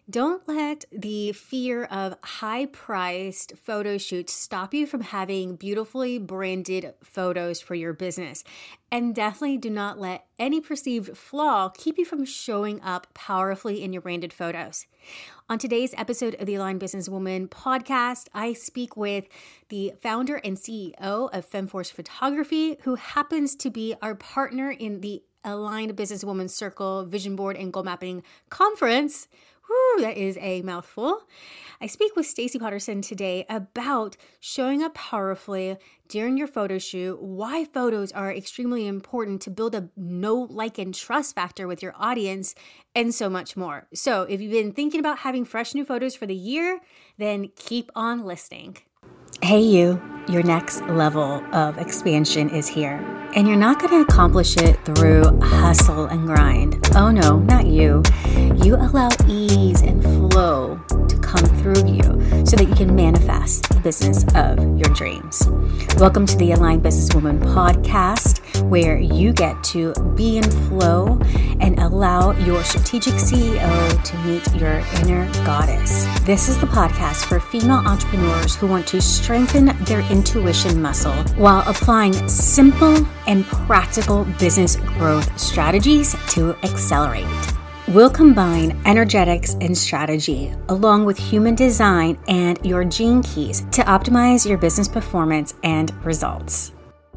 Don't let the fear of high-priced photo shoots stop you from having beautifully branded photos for your business. And definitely do not let any perceived flaw keep you from showing up powerfully in your branded photos. On today's episode of the Aligned Businesswoman podcast, I speak with the founder and CEO of FemForce Photography, who happens to be our partner in the Aligned Businesswoman Circle Vision Board and Goal Mapping Conference. Whew, that is a mouthful. I speak with Stacey Potterson today about showing up powerfully during your photo shoot, why photos are extremely important to build a know, like, and trust factor with your audience, and so much more. So if you've been thinking about having fresh new photos for the year, then keep on listening. Hey you, your next level of expansion is here. And you're not going to accomplish it through hustle and grind. Oh no, not you. You allow ease and flow to come through you so that you can manifest the business of your dreams. Welcome to the Aligned Businesswoman podcast, where you get to be in flow and allow your strategic CEO to meet your inner goddess. This is the podcast for female entrepreneurs who want to strengthen their intuition muscle while applying simple and practical business growth strategies to accelerate. We'll combine energetics and strategy along with human design and your gene keys to optimize your business performance and results.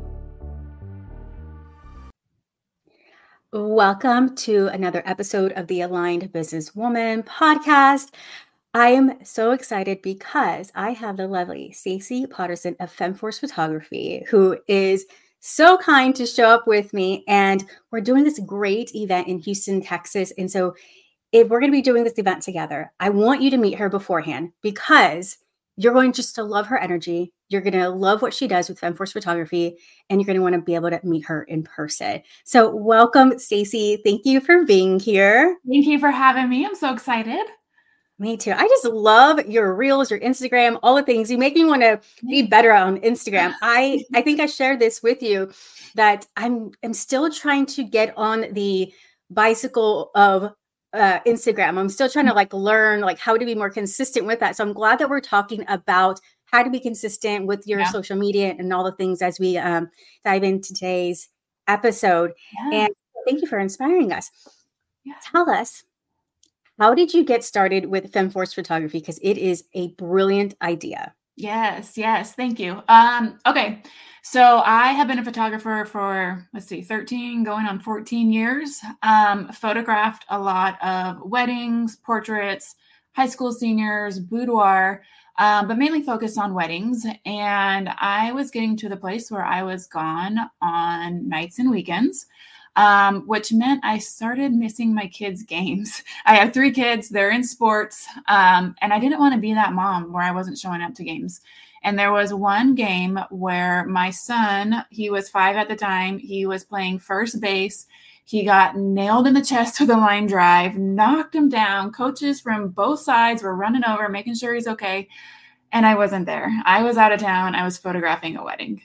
Welcome to another episode of the Aligned Businesswoman podcast. I am so excited because I have the lovely Stacey Potterson of FemForce Photography, who is so kind to show up with me. And we're doing this great event in Houston, Texas. And so if we're going to be doing this event together, I want you to meet her beforehand because you're going just to love her energy. You're going to love what she does with FemForce Photography, and you're going to want to be able to meet her in person. So welcome, Stacey. Thank you for being here. Thank you for having me. I'm so excited. Me too. I just love your reels, your Instagram, all the things. You make me want to be better on Instagram. I think I shared this with you that I'm still trying to get on the bicycle of Instagram. I'm still trying to learn how to be more consistent with that. So I'm glad that we're talking about how to be consistent with your social media and all the things as we dive into today's episode. Yeah. And thank you for inspiring us. Yeah. Tell us, how did you get started with FemForce Photography? Because it is a brilliant idea. Yes. Thank you. Okay. So I have been a photographer for, 13 going on 14 years. Photographed a lot of weddings, portraits, high school seniors, boudoir, but mainly focused on weddings. And I was getting to the place where I was gone on nights and weekends. Which meant I started missing my kids' games. I have 3 kids, they're in sports, and I didn't want to be that mom where I wasn't showing up to games. And there was one game where my son, he was 5 at the time, he was playing first base. He got nailed in the chest with a line drive, knocked him down. Coaches from both sides were running over, making sure he's okay. And I wasn't there. I was out of town. I was photographing a wedding.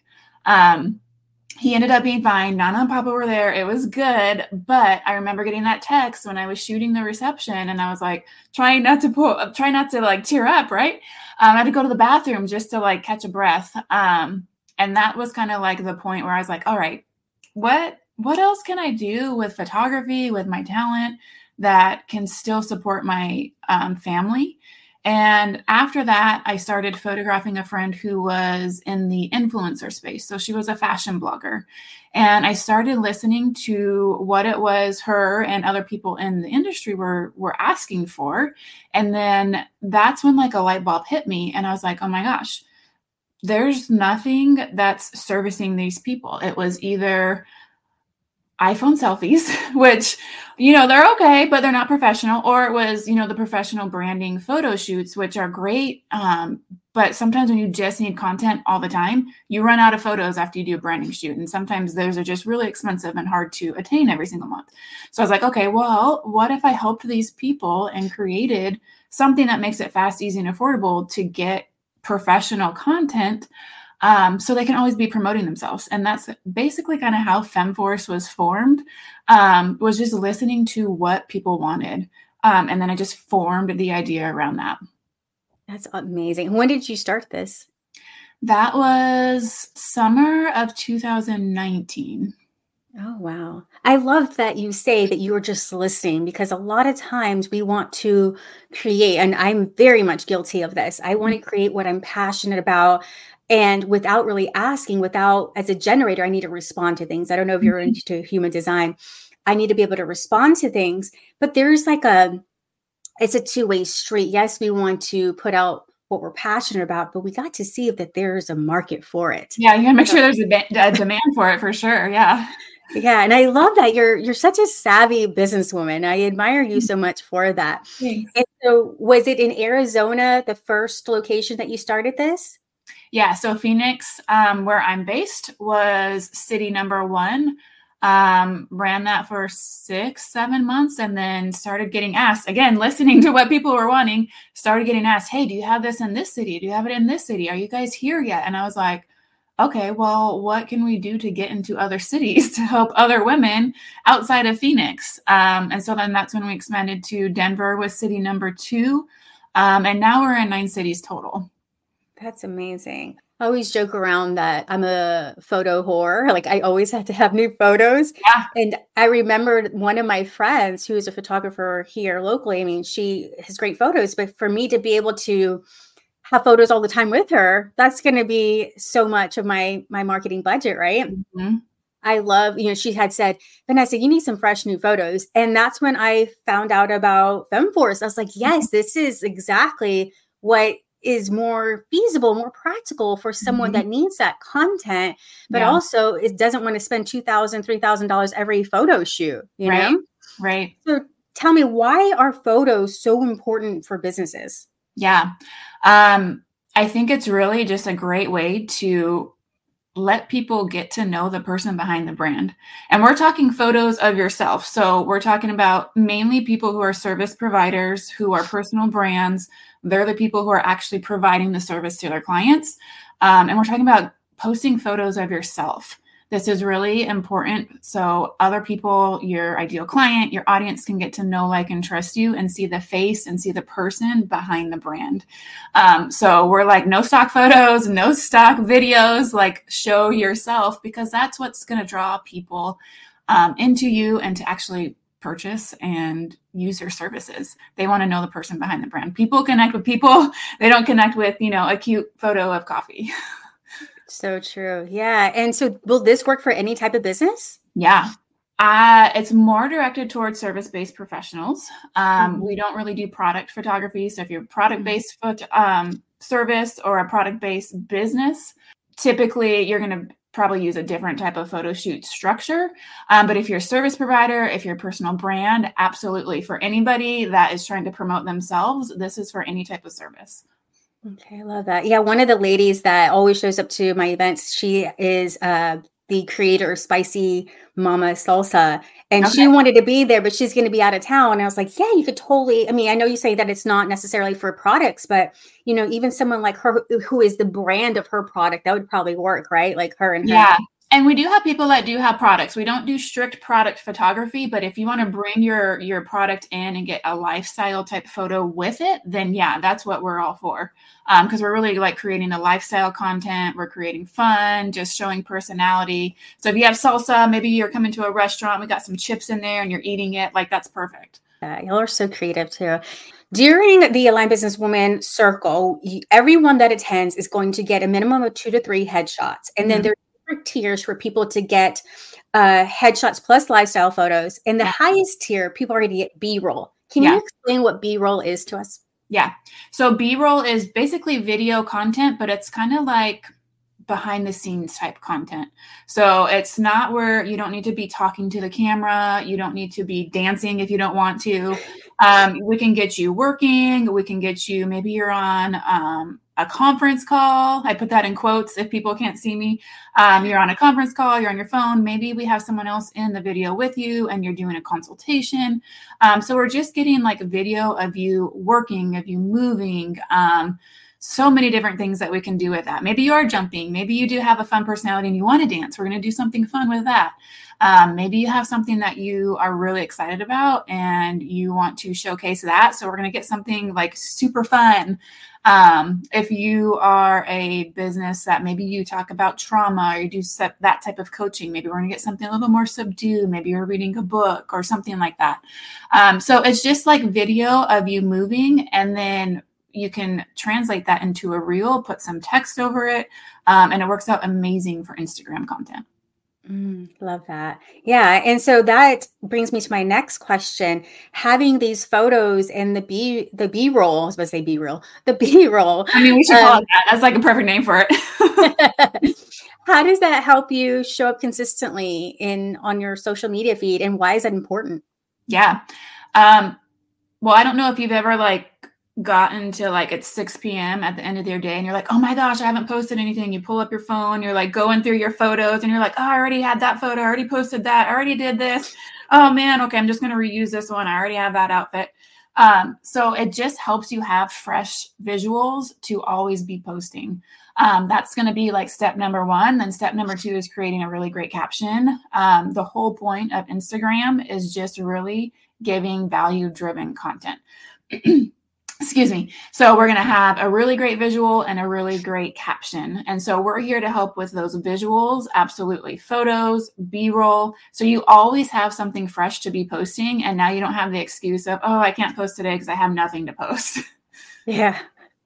He ended up being fine. Nana and Papa were there. It was good. But I remember getting that text when I was shooting the reception, and I was trying not to tear up. Right. I had to go to the bathroom just to catch a breath. And that was kind of the point where I was all right, what else can I do with photography, with my talent that can still support my family? And after that, I started photographing a friend who was in the influencer space. So she was a fashion blogger. And I started listening to what it was her and other people in the industry were asking for. And then that's when a light bulb hit me. And I was oh my gosh, there's nothing that's servicing these people. It was either iPhone selfies, which, they're okay, but they're not professional. Or it was, the professional branding photo shoots, which are great. But sometimes when you just need content all the time, you run out of photos after you do a branding shoot. And sometimes those are just really expensive and hard to attain every single month. So I was okay, well, what if I helped these people and created something that makes it fast, easy, and affordable to get professional content? So they can always be promoting themselves. And that's basically kind of how FemForce was formed, was just listening to what people wanted. And then I just formed the idea around that. That's amazing. When did you start this? That was summer of 2019. Oh, wow. I love that you say that you were just listening, because a lot of times we want to create, and I'm very much guilty of this. I want to create what I'm passionate about. And without really asking, without, as a generator, I need to respond to things. I don't know if you're into human design. I need to be able to respond to things, but there's like it's a two-way street. Yes, we want to put out what we're passionate about, but we got to see if that there's a market for it. Yeah, you gotta make sure there's a demand for it, for sure. Yeah. Yeah, and I love that you're such a savvy businesswoman. I admire you so much for that. Thanks. And so, was it in Arizona, the first location that you started this? Yeah, so Phoenix, where I'm based, was city number one. Ran that for 6-7 months, and then started getting asked, again, listening to what people were wanting, started getting asked, hey, do you have this in this city? Do you have it in this city? Are you guys here yet? And I was like, okay, well, what can we do to get into other cities to help other women outside of Phoenix? And so then that's when we expanded to Denver, was city number 2. And now we're in 9 cities total. That's amazing. I always joke around that I'm a photo whore. Like, I always have to have new photos. Yeah. And I remembered one of my friends who is a photographer here locally. I mean, she has great photos, but for me to be able to have photos all the time with her, that's going to be so much of my marketing budget, right? Mm-hmm. I love, she had said, Vanessa, you need some fresh new photos. And that's when I found out about FemForce. I was like, yes, this is exactly what is more feasible, more practical for someone that needs that content, but also it doesn't want to spend $2,000, $3,000 every photo shoot, you know? Right. So tell me, why are photos so important for businesses? Yeah. I think it's really just a great way to let people get to know the person behind the brand. And we're talking photos of yourself. So we're talking about mainly people who are service providers, who are personal brands. They're the people who are actually providing the service to their clients. And we're talking about posting photos of yourself. This is really important. So other people, your ideal client, your audience, can get to know, like, and trust you and see the face and see the person behind the brand. So we're like, no stock photos, no stock videos, like, show yourself, because that's what's going to draw people into you and to actually purchase and use your services. They want to know the person behind the brand. People connect with people. They don't connect with, a cute photo of coffee. So true. Yeah. And so will this work for any type of business? Yeah. It's more directed towards service-based professionals. We don't really do product photography. So if you're product-based service or a product-based business, typically you're going to probably use a different type of photo shoot structure. But if you're a service provider, if you're a personal brand, absolutely. For anybody that is trying to promote themselves, this is for any type of service. Okay, I love that. Yeah, one of the ladies that always shows up to my events, she is the creator of Spicy Mama Salsa, and she wanted to be there, but she's going to be out of town. And I was like, yeah, you could totally. I mean, I know you say that it's not necessarily for products, but even someone like her who is the brand of her product, that would probably work, right? Like her and her. Yeah. And we do have people that do have products. We don't do strict product photography, but if you want to bring your product in and get a lifestyle type photo with it, then yeah, that's what we're all for. Because we're really like creating a lifestyle content. We're creating fun, just showing personality. So if you have salsa, maybe you're coming to a restaurant, we got some chips in there and you're eating it, like, that's perfect. Y'all are so creative too. During the Aligned Businesswoman Circle, everyone that attends is going to get a minimum of 2 to 3 headshots. And then there's tiers for people to get headshots plus lifestyle photos. And the highest tier, people are going to get B-roll. Can you explain what B-roll is to us? Yeah. So B-roll is basically video content, but it's kind of like behind the scenes type content. So it's not where you don't need to be talking to the camera. You don't need to be dancing if you don't want to. We can get you working. We can get you, maybe you're on a conference call. I put that in quotes if people can't see me. You're on a conference call, you're on your phone. Maybe we have someone else in the video with you and you're doing a consultation. So we're just getting like a video of you working, of you moving. so many different things that we can do with that. Maybe you are jumping. Maybe you do have a fun personality and you want to dance. We're going to do something fun with that. Maybe you have something that you are really excited about and you want to showcase that. So we're going to get something like super fun. If you are a business that maybe you talk about trauma or you do that type of coaching, maybe we're going to get something a little more subdued. Maybe you're reading a book or something like that. So it's just like video of you moving, and then you can translate that into a reel, put some text over it, and it works out amazing for Instagram content. Love that. Yeah. And so that brings me to my next question. Having these photos and the B-roll, I was about to say B-roll, the B-roll. I mean, we should call it that. That's like a perfect name for it. How does that help you show up consistently on your social media feed, and why is that important? Yeah. Well, I don't know if you've ever like gotten to like it's 6 p.m. at the end of your day and you're like, oh my gosh, I haven't posted anything. You pull up your phone, you're like going through your photos and you're like, oh, I already had that photo. I already posted that. I already did this. Oh man. Okay. I'm just going to reuse this one. I already have that outfit. So it just helps you have fresh visuals to always be posting. That's going to be like step number 1. Then step number 2 is creating a really great caption. The whole point of Instagram is just really giving value-driven content. Excuse me. So we're going to have a really great visual and a really great caption. And so we're here to help with those visuals. Absolutely. Photos, B-roll. So you always have something fresh to be posting. And now you don't have the excuse of, oh, I can't post today because I have nothing to post. Yeah.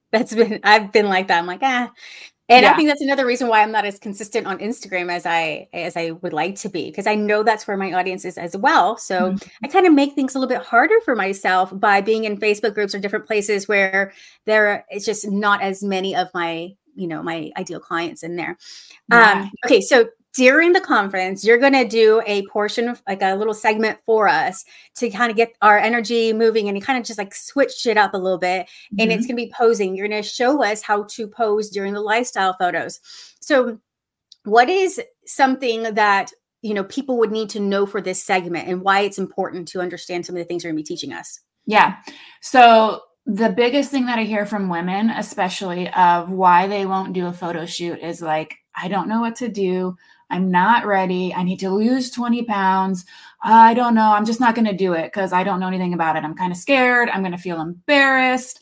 I've been like that. I'm like, And I think that's another reason why I'm not as consistent on Instagram as I would like to be, because I know that's where my audience is as well. So I kind of make things a little bit harder for myself by being in Facebook groups or different places where it's just not as many of my, my ideal clients in there. Yeah. Okay. So during the conference, you're going to do a portion of like a little segment for us to kind of get our energy moving, and you kind of just like switch it up a little bit. And it's going to be posing. You're going to show us how to pose during the lifestyle photos. So what is something that, people would need to know for this segment, and why it's important to understand some of the things you're going to be teaching us? Yeah. So the biggest thing that I hear from women, especially of why they won't do a photo shoot, is like, I don't know what to do. I'm not ready. I need to lose 20 pounds. I don't know. I'm just not going to do it because I don't know anything about it. I'm kind of scared. I'm going to feel embarrassed.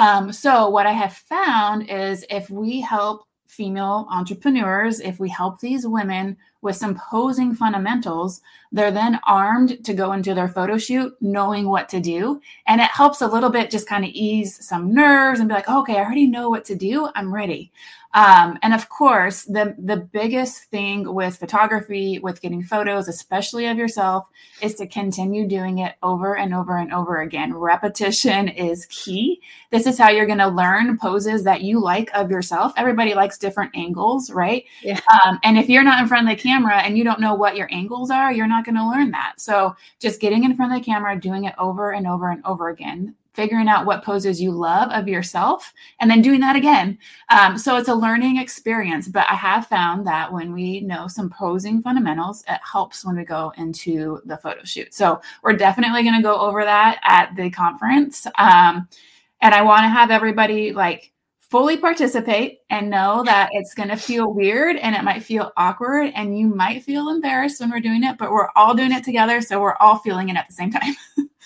So what I have found is if we help female entrepreneurs, if we help these women with some posing fundamentals, they're then armed to go into their photo shoot knowing what to do. And it helps a little bit just kind of ease some nerves and be like, okay, I already know what to do. I'm ready. And of course, the biggest thing with photography, with getting photos, especially of yourself, is to continue doing it over and over and over again. Repetition is key. This is how you're going to learn poses that you like of yourself. Everybody likes different angles, right? Yeah. And if you're not in front of the camera and you don't know what your angles are, you're not going to learn that. So just getting in front of the camera, doing it over and over and over again, figuring out what poses you love of yourself, and then doing that again. So it's a learning experience, but I have found that when we know some posing fundamentals, it helps when we go into the photo shoot. So we're definitely going to go over that at the conference. And I want to have everybody like fully participate and know that it's going to feel weird and it might feel awkward and you might feel embarrassed when we're doing it, but we're all doing it together. So we're all feeling it at the same time.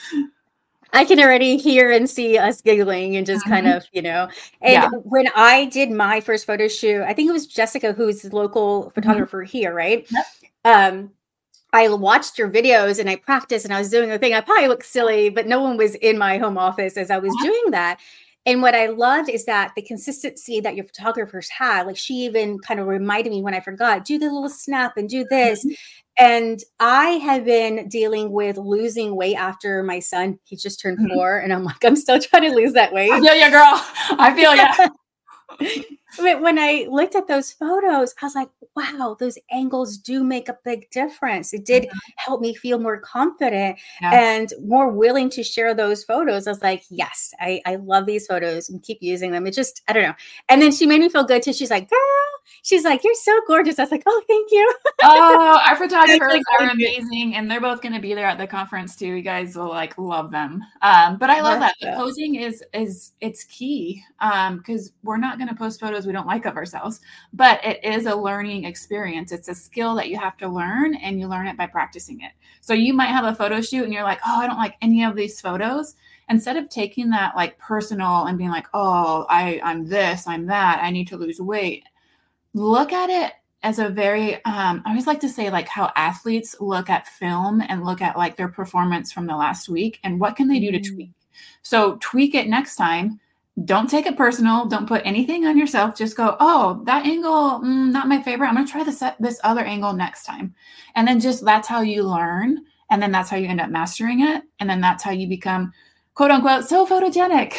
I can already hear and see us giggling and just kind of, and when I did my first photo shoot, I think it was Jessica, who's the local photographer here, right? Yep. I watched your videos and I practiced and I was doing the thing. I probably looked silly, but no one was in my home office as I was doing that. And what I loved is that the consistency that your photographers had, like she even kind of reminded me when I forgot, do the little snap and do this. And I have been dealing with losing weight after my son. He just turned 4 and I'm like, I'm still trying to lose that weight. I feel you, girl. I feel you. But when I looked at those photos, I was like, wow, those angles do make a big difference. It did help me feel more confident and more willing to share those photos. I was like, yes, I love these photos and keep using them. It just, I don't know. And then she made me feel good too. She's like, girl, She's like, you're so gorgeous. I was like, oh, thank you. Oh, our photographers are amazing, and they're both going to be there at the conference too. You guys will like love them. But I love that. The posing is it's key because we're not going to post photos we don't like of ourselves, but it is a learning experience. It's a skill that you have to learn, and you learn it by practicing it. So you might have a photo shoot and you're like, oh, I don't like any of these photos. Instead of taking that like personal and being like, oh, I'm this, I'm that, I need to lose weight. Look at it as a very, I always like to say like how athletes look at film and look at like their performance from the last week and what can they do to tweak. So tweak it next time. Don't take it personal. Don't put anything on yourself. Just go, oh, that angle, not my favorite. I'm going to try this other angle next time. And then just, that's how you learn. And then that's how you end up mastering it. And then that's how you become quote unquote, so photogenic.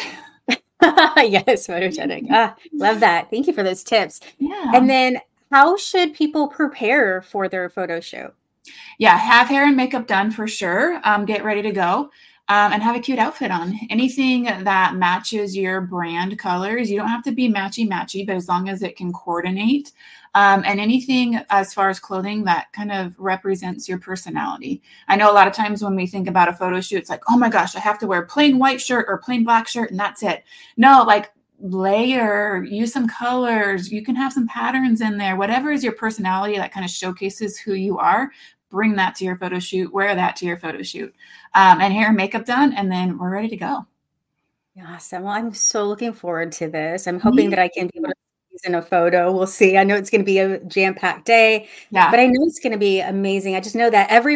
Yes, photogenic. Love that. Thank you for those tips. Yeah. And then how should people prepare for their photo shoot? Yeah, have hair and makeup done for sure. Get ready to go and have a cute outfit on. Anything that matches your brand colors. You don't have to be matchy, but as long as it can coordinate. And anything as far as clothing that kind of represents your personality. I know a lot of times when we think about a photo shoot, it's like, oh my gosh, I have to wear a plain white shirt or plain black shirt and that's it. No, like layer, use some colors. You can have some patterns in there. Whatever is your personality that kind of showcases who you are, bring that to your photo shoot, wear that to your photo shoot. And hair and makeup done, and then we're ready to go. Awesome. Well, I'm so looking forward to this. I'm hoping that I can be able to use in a photo. We'll see. I know it's going to be a jam-packed day, but I know it's going to be amazing. I just know that every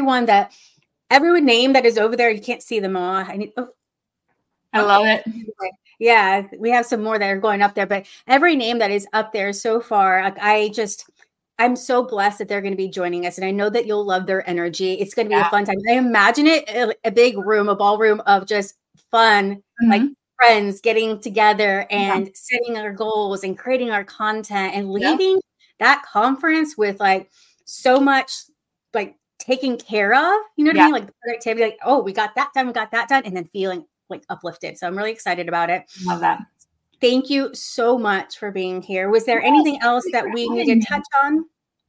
name that is over there, you can't see them all. I love it. Yeah, we have some more that are going up there, but every name that is up there so far, like I'm so blessed that they're going to be joining us. And I know that you'll love their energy. It's going to be a fun time. I imagine it a big room, a ballroom of just fun, like friends getting together and setting our goals and creating our content and leaving that conference with like so much like taken care of, you know what I mean? Like the productivity, like, oh, we got that done. And then feeling like uplifted. So I'm really excited about it. Love that. Thank you so much for being here. Was there anything else that we need to touch on?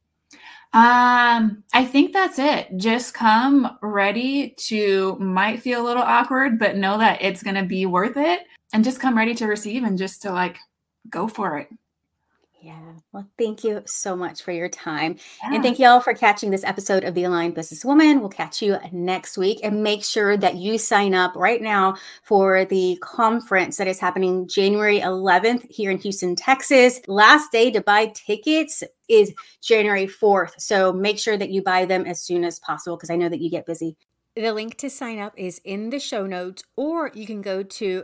I think that's it. Just come ready to, might feel a little awkward, but know that it's going to be worth it, and just come ready to receive and just to like go for it. Yeah. Well, thank you so much for your time. And thank you all for catching this episode of The Aligned Businesswoman. We'll catch you next week, and make sure that you sign up right now for the conference that is happening January 11th here in Houston, Texas. Last day to buy tickets is January 4th. So make sure that you buy them as soon as possible, because I know that you get busy. The link to sign up is in the show notes, or you can go to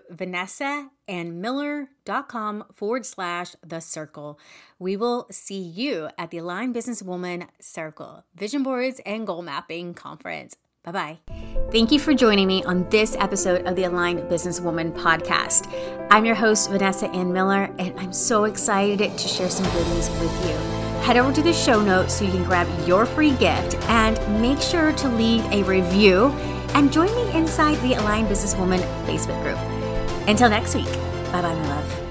vanessaandmiller.com/the circle. We will see you at the Aligned Businesswoman Circle, Vision Boards and Goal Mapping Conference. Bye-bye. Thank you for joining me on this episode of the Aligned Businesswoman podcast. I'm your host, Vanessa Ann Miller, and I'm so excited to share some goodies with you. Head over to the show notes so you can grab your free gift, and make sure to leave a review and join me inside the Aligned Businesswoman Facebook group. Until next week, bye-bye, my love.